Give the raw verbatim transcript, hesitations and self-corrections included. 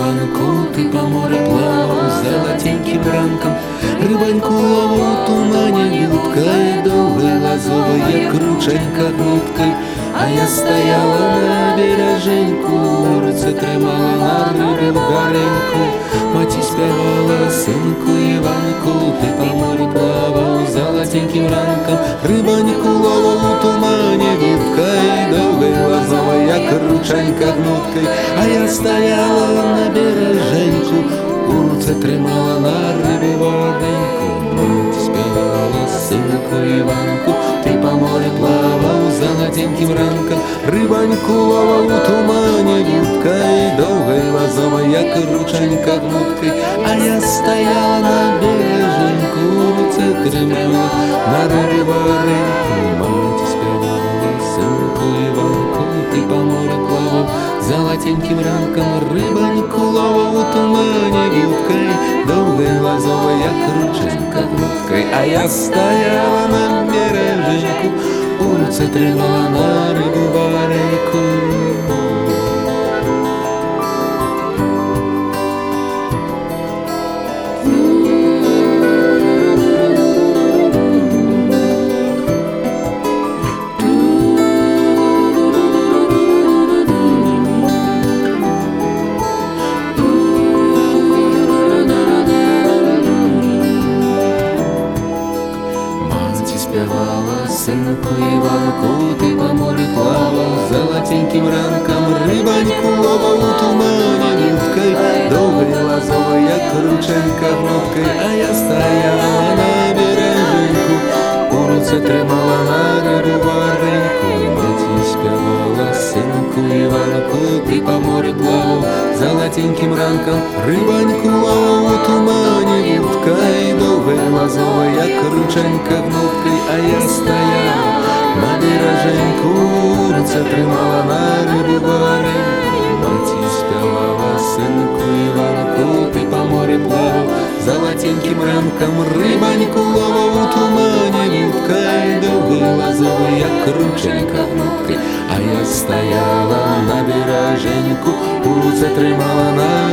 Іванку, ти по морю плавав золотеньким ранком, рибоньку ловив у тумані, вудкою довгою лозовою, як рученька гнуткою. А я стояла на береженьку, в руці тримала на рибу гареньку. Маті співала, синку Іванку, ти по морю плавав золотеньким ранком, рибоньку ловив у тумані, вудкою довгою лозовою, як рученька гнуткою. А я стояла на береженьку, у руці тримала на рибу гареньку. Маті співала, синку Іванку, ти по морю плавав золотеньким ранком, рибоньку ловив у тумані, вудкою довгою лозовою, як рученька гнуткою. А я стояла на береженьку, у руці тримала на рибу гареньку. Маті співала, синку Іванку, ти по морю плавав золотеньким ранком, рибоньку ловив у тумані, вудкою довгою лозовою, як рученька гнуткою. А я стояла на береженьку, у руці тримала на рибу гареньку. Співала, синку Іванку, ти по морю плавав золотеньким ранком, рибоньку ловив у тумані, вудкою довгою лозовою, як рученька гнуткою. А я стояла на береженьку, у руці тримала на рибу гареньку. Маті співала, синку Іванку, ти по морю плавав золотеньким ранком, рибоньку ловив у тумані, вудкою довгою лозовою, як рученька гнуткою. А я стояла на береженьку, у руці тримала на рибу гареньку. Маті співала, синку Іванку, ти по морю плавав золотеньким ранком, рибоньку ловив у тумані, вудкою довгою лозовою, як рученька гнуткою. А я стояла на береженьку, у руці тримала на